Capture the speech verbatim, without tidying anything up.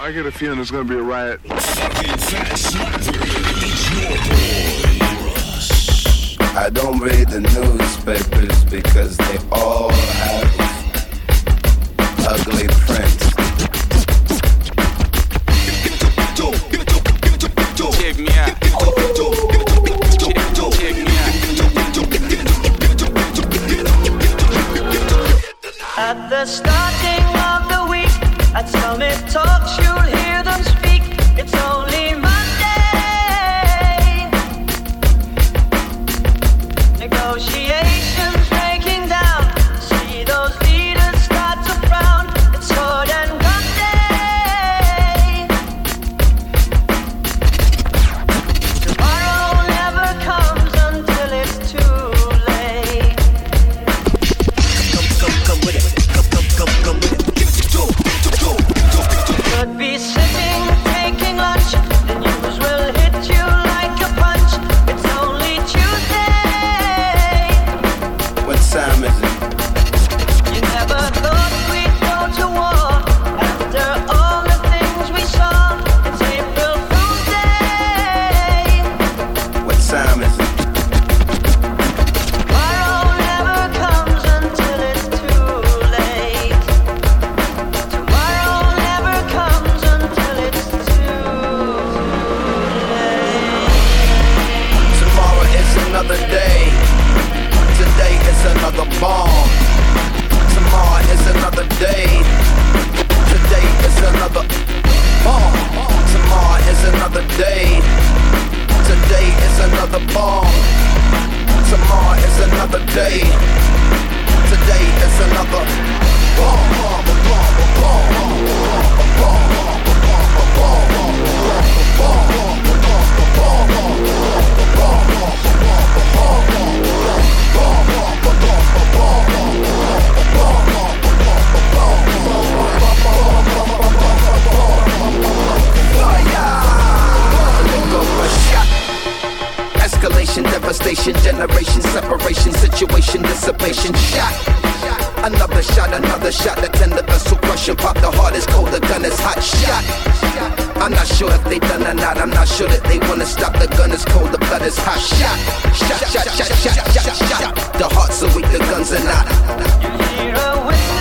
I get a feeling there's gonna be a riot. I don't read the newspapers because they all have ugly prints. Check me out. Check me out. At the starting of the week, at Summit Talks, you'll hear them speak. It's only Monday. Negotiations breaking down. See those leaders start to frown. It's sword and gun day. Tomorrow never comes until it's too late. Come, come, come with it. Come, come, come, come with it. Could be sipping, taking lunch. The news will hit you like a punch. It's only Tuesday. What time is it? You never thought we'd go to war after all the things we saw. It's April Fool's Day. What time is it? Tomorrow never comes until it's too late. Tomorrow never comes until it's too late. Tomorrow is another day. Today is another bomb. Tomorrow is another day. Today is another bomb. Tomorrow is another day. Today is another bomb. Tomorrow is another day. Today is another bomb. Escalation, devastation, generation, separation, situation, dissipation, shot. Another shot, another shot, the tender vessel crushing, pop the heart is cold, the gun is hot, shot. I'm not sure if they done or not, I'm not sure that they wanna stop, the gun is cold, the blood is hot, shot. Shot, shot, shot, shot, shot, shot, shot. The hearts are weak, the guns are not. You hear a whistle.